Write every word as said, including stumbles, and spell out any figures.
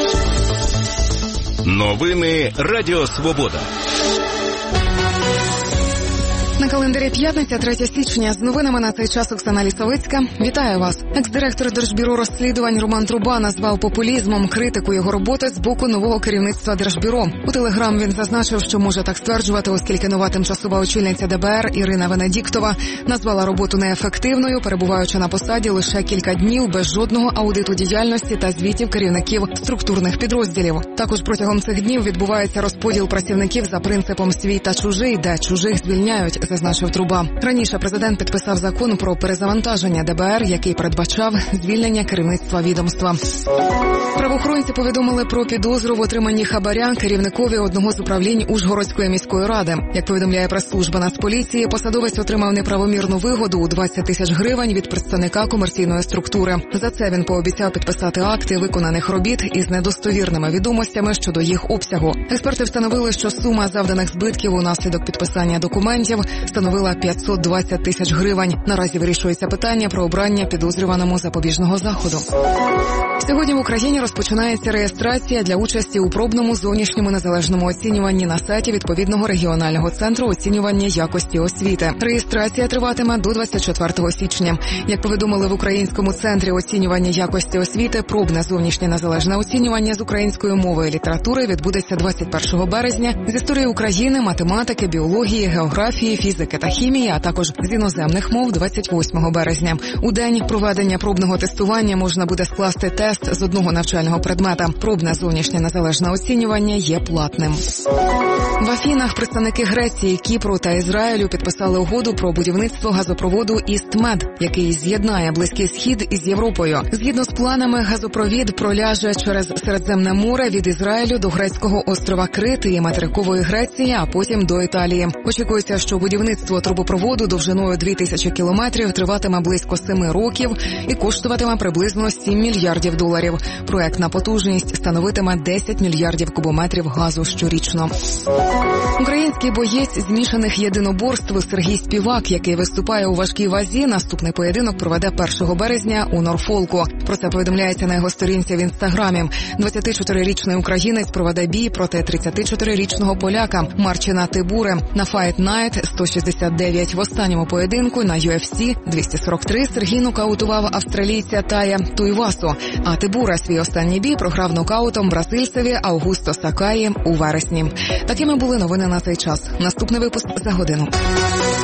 Новини Радіо Свобода. На календарі п'ятниця, третє січня. З новинами на цей час Оксана Лісовицька. Вітаю вас. Екс-директор Держбюро розслідувань Роман Труба назвав популізмом критику його роботи з боку нового керівництва Держбюро. У Телеграм він зазначив, що може так стверджувати, оскільки нова тимчасова очільниця ДБР Ірина Венедіктова назвала роботу неефективною, перебуваючи на посаді лише кілька днів без жодного аудиту діяльності та звітів керівників структурних підрозділів. Також протягом цих днів відбувається розподіл працівників за принципом «свій та чужий», де чужих звільняють, зазначив Труба. Раніше президент підписав закон про перезавантаження ДБР, який передбачав звільнення керівництва відомства. Правоохоронці повідомили про підозру в отриманні хабаря керівникові одного з управлінь Ужгородської міської ради. Як повідомляє прес-служба Нацполіції, посадовець отримав неправомірну вигоду у двадцять тисяч гривень від представника комерційної структури. За це він пообіцяв підписати акти виконаних робіт із недостовірними відомостями щодо їх обсягу. Експерти встановили, що сума завданих збитків унаслідок підписання документів становила п'ятсот двадцять тисяч гривень. Наразі вирішується питання про обрання підозрюваному запобіжного заходу. Сьогодні в Україні розпочинається реєстрація для участі у пробному зовнішньому незалежному оцінюванні на сайті відповідного регіонального центру оцінювання якості освіти. Реєстрація триватиме до двадцять четвертого січня. Як повідомили в Українському центрі оцінювання якості освіти, пробне зовнішнє незалежне оцінювання з української мови і літератури відбудеться двадцять першого березня, з історії України, математики, біології, географії, фізики та хімії, а також з іноземних мов двадцять восьмого березня. У день проведення пробного тестування можна буде скласти тест з одного навчального предмета. Пробне зовнішнє незалежне оцінювання є платним. В Афінах представники Греції, Кіпру та Ізраїлю підписали угоду про будівництво газопроводу «Істмед», який з'єднає Близький Схід із Європою. Згідно з планами, газопровід проляже через Середземне море від Ізраїлю до грецького острова Крит і материкової Греції, а потім до Італії. Очікується, що будівництво трубопроводу довжиною дві тисячі кілометрів триватиме близько семи років і коштуватиме приблизно сім мільярдів доларів. Проектна потужність становитиме десять мільярдів кубометрів газу щорічно. Український боєць змішаних єдиноборств Сергій Співак, який виступає у важкій вазі, наступний поєдинок проведе першого березня у Норфолку. Про це повідомляється на його сторінці в Інстаграмі. двадцятичотирирічний українець проведе бій проти тридцятичотирирічного поляка Марчина Тибури на Fight Night сто шістдесят дев'ять. В останньому поєдинку на ю еф сі двісті сорок три Сергій нокаутував австралійця Тая Туйвасу, а Тибура свій останній бій програв нокаутом бразильцеві Аугусто Сакаї у вересні. Такими були новини на цей час. Наступний випуск за годину.